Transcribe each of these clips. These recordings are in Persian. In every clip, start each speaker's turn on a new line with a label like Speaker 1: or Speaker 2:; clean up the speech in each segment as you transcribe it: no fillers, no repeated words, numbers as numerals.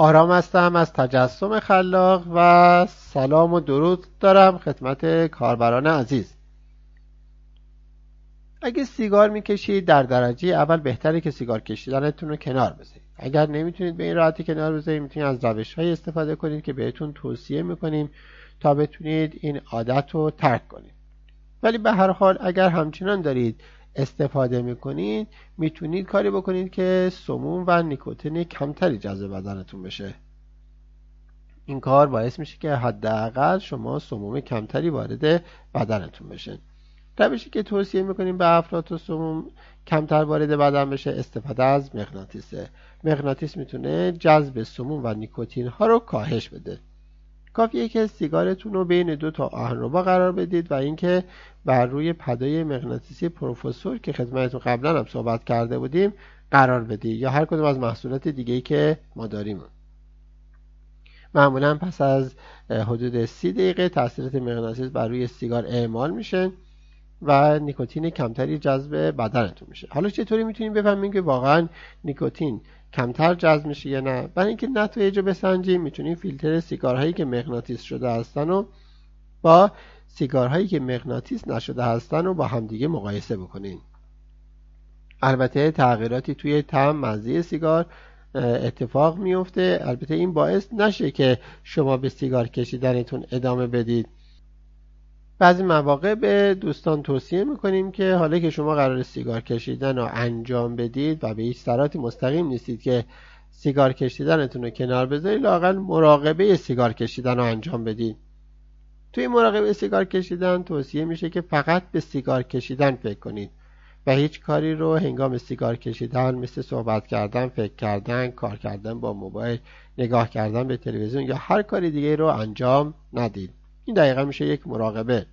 Speaker 1: آرام هستم از تجسم خلاق و سلام و درود دارم خدمت کاربران عزیز. اگه سیگار میکشید در درجه اول بهتره که سیگار کشیدنتون رو کنار بذارید. اگر نمیتونید به این راحتی کنار بذارید، میتونید از روش‌های استفاده کنید که بهتون توصیه میکنیم تا بتونید این عادت رو ترک کنید. ولی به هر حال اگر همچنان دارید استفاده میکنید، میتونید کاری بکنید که سموم و نیکوتین کمتری جذب بدنتون بشه. این کار باعث میشه که حداقل شما سموم کمتری وارد بدنتون بشه. روشی که توصیه میکنیم به افراد تا سموم کمتر وارد بدن بشه استفاده از مغناطیسه. مغناطیس میتونه جذب سموم و نیکوتین ها رو کاهش بده. کافیه که سیگارتون رو بین دو تا آهنربا قرار بدید و اینکه بر روی پدای مغناطیسی پروفسور که خدمتتون قبلا هم صحبت کرده بودیم قرار بدید، یا هر کدوم از محصولات دیگه‌ای که ما داریم. معمولا پس از حدود 30 دقیقه تاثیرات مغناطیس بر روی سیگار اعمال میشه و نیکوتین کمتری جذب بدنتون میشه. حالا چطوری میتونیم بفهمیم که واقعا نیکوتین کمتر جذب میشه یا نه؟ برای اینکه نتایج رو بسنجیم میتونیم فیلتر سیگارهایی که مغناطیس شده هستن و با سیگارهایی که مغناطیس نشده هستن رو با همدیگه مقایسه بکنیم. البته تغییراتی توی طعم، مزه سیگار اتفاق میفته. البته این باعث نشه که شما به سیگار کشیدنتون ادامه بدید. بعضی مواقع به دوستان توصیه میکنیم که حالا که شما قرار سیگار کشیدن رو انجام بدید و به هیچ صراط مستقیم نیستید که سیگار کشیدنتون رو کنار بذارید، لااقل مراقبه سیگار کشیدن رو انجام بدید. توی مراقبه سیگار کشیدن توصیه میشه که فقط به سیگار کشیدن فکر کنید و هیچ کاری رو هنگام سیگار کشیدن مثل صحبت کردن، فکر کردن، کار کردن با موبایل، نگاه کردن به تلویزیون یا هر کاری دیگه رو انجام ندید. این دقیقا میشه یک مراقبه.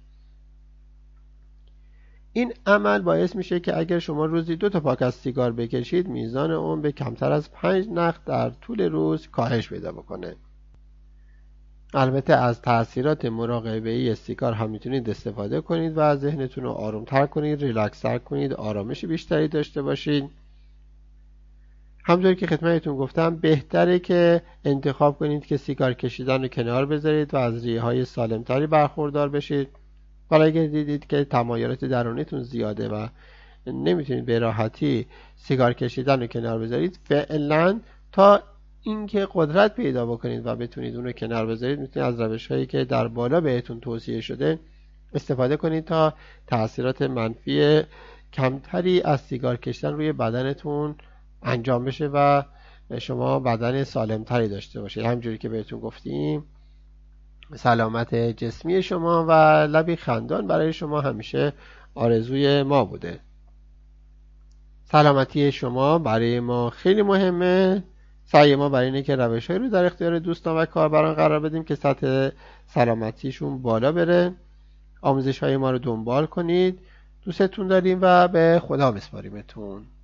Speaker 1: این عمل باعث میشه که اگر شما روزی 2 تا پاک از سیگار بکشید، میزان اون به کمتر از 5 نخ در طول روز کاهش پیدا بکنه. البته از تأثیرات مراقبه‌ای سیگار هم میتونید استفاده کنید و ذهنتون رو آرومتر کنید، ریلکس‌تر کنید، آرامش بیشتری داشته باشید. همونطور که خدمتتون گفتم بهتره که انتخاب کنید که سیگار کشیدن رو کنار بذارید و از ریه‌های سالمتری برخوردار بشید. حالا اگر دیدید که تمایلات درونیتون زیاده و نمیتونید به راحتی سیگار کشیدن رو کنار بذارید، فعلا تا اینکه قدرت پیدا بکنید و بتونید اون رو کنار بذارید، میتونید از روش‌هایی که در بالا بهتون توصیه شده استفاده کنید تا تأثیرات منفی کمتری از سیگار کشیدن روی بدنتون انجام بشه و شما بدن سالمتری داشته باشید. همونجوری که بهتون گفتیم سلامت جسمی شما و لبی خندان برای شما همیشه آرزوی ما بوده. سلامتی شما برای ما خیلی مهمه. سعی ما برای اینه که روش‌هایی رو در اختیار دوستان و کاربران قرار بدیم که سطح سلامتیشون بالا بره. آموزش‌های ما رو دنبال کنید. دوستتون داریم و به خدا بسپاریمتون.